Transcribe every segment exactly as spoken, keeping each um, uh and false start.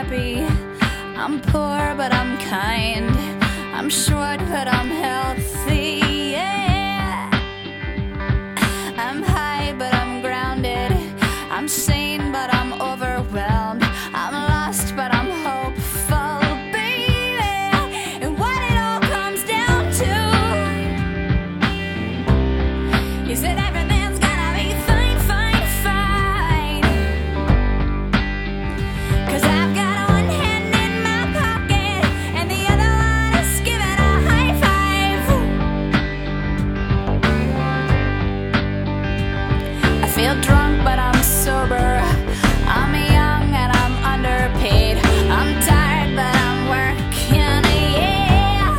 happy. I'm poor, but I'm kind. I'm short, but I'm healthy. Yeah. I'm high, but I'm grounded. I'm sane, but I'm overwhelmed. I'm lost, but I'm hopeful, baby. And what it all comes down to is that everything's gonna be fine, fine, fine. 'Cause I've got one hand in my pocket and the other one is giving a high five. I feel drunk, but I'm sober. I'm young and I'm underpaid. I'm tired, but I'm working, yeah.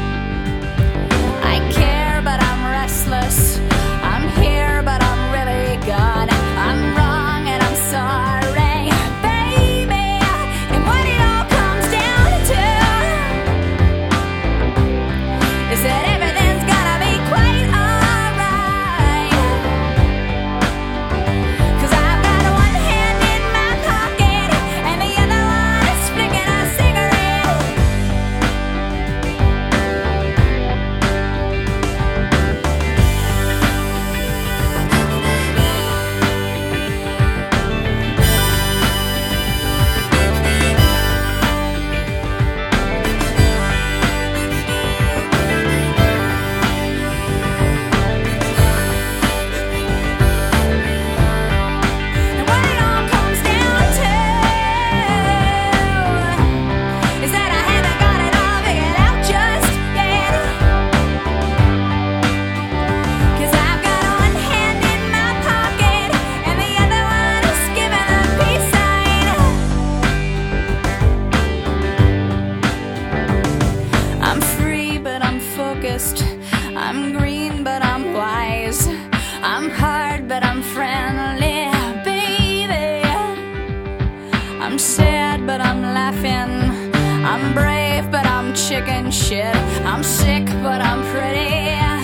I care, but I'm restless. I'm here, but I'm really gone. I'm wrong and I'm sorry, baby. And what it all comes down to is that everything's gonna be quite alright. 'Cause I've got one hand in my pocket and the other one is flicking a cigarette. And what it all comes down to is that I haven't got it all figured out just yet. 'Cause I've got one hand in my pocket and the other one is giving a peace sign. I'm free, but I'm focused. I'm green, but I'm wise. I'm hard, but I'm friendly, baby. I'm sad, but I'm laughing. I'm brave, but I'm chicken shit. I'm sick, but I'm pretty.